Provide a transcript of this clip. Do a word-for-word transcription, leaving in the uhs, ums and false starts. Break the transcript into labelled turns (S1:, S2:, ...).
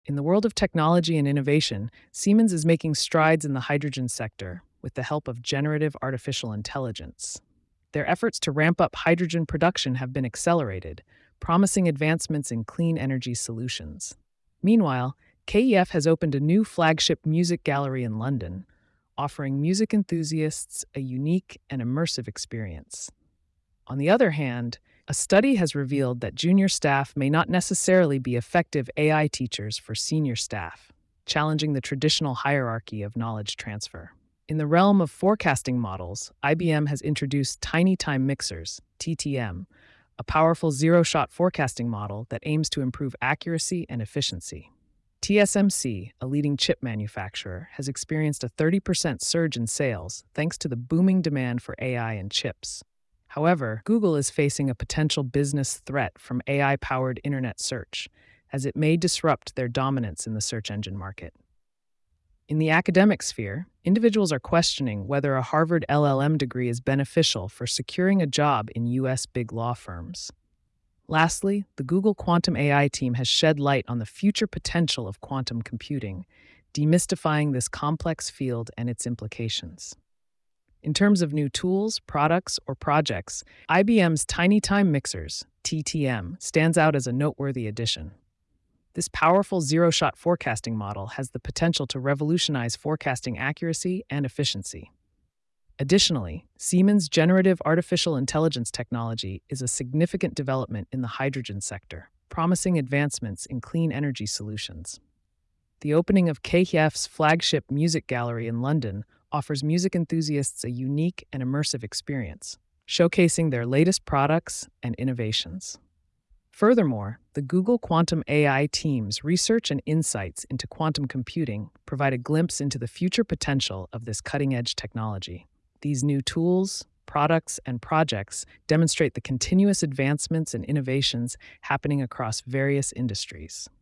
S1: In the world of technology and innovation, Siemens is making strides in the hydrogen sector with the help of generative artificial intelligence. Their efforts to ramp up hydrogen production have been accelerated, promising advancements in clean energy solutions. Meanwhile, K E F has opened a new flagship music gallery in London, offering music enthusiasts a unique and immersive experience. On the other hand, a study has revealed that junior staff may not necessarily be effective A I teachers for senior staff, challenging the traditional hierarchy of knowledge transfer. In the realm of forecasting models, I B M has introduced Tiny Time Mixers, T T M, a powerful zero-shot forecasting model that aims to improve accuracy and efficiency. T S M C, a leading chip manufacturer, has experienced a thirty percent surge in sales thanks to the booming demand for A I and chips. However, Google is facing a potential business threat from A I-powered internet search, as it may disrupt their dominance in the search engine market. In the academic sphere, individuals are questioning whether a Harvard L L M degree is beneficial for securing a job in U S big law firms. Lastly, the Google Quantum A I team has shed light on the future potential of quantum computing, demystifying this complex field and its implications. In terms of new tools, products, or projects, I B M's Tiny Time Mixers, T T M, stands out as a noteworthy addition. This powerful zero-shot forecasting model has the potential to revolutionize forecasting accuracy and efficiency. Additionally, Siemens' generative artificial intelligence technology is a significant development in the hydrogen sector, promising advancements in clean energy solutions. The opening of K E F's flagship music gallery in London offers music enthusiasts a unique and immersive experience, showcasing their latest products and innovations. Furthermore, the Google Quantum A I team's research and insights into quantum computing provide a glimpse into the future potential of this cutting-edge technology. These new tools, products, and projects demonstrate the continuous advancements and innovations happening across various industries.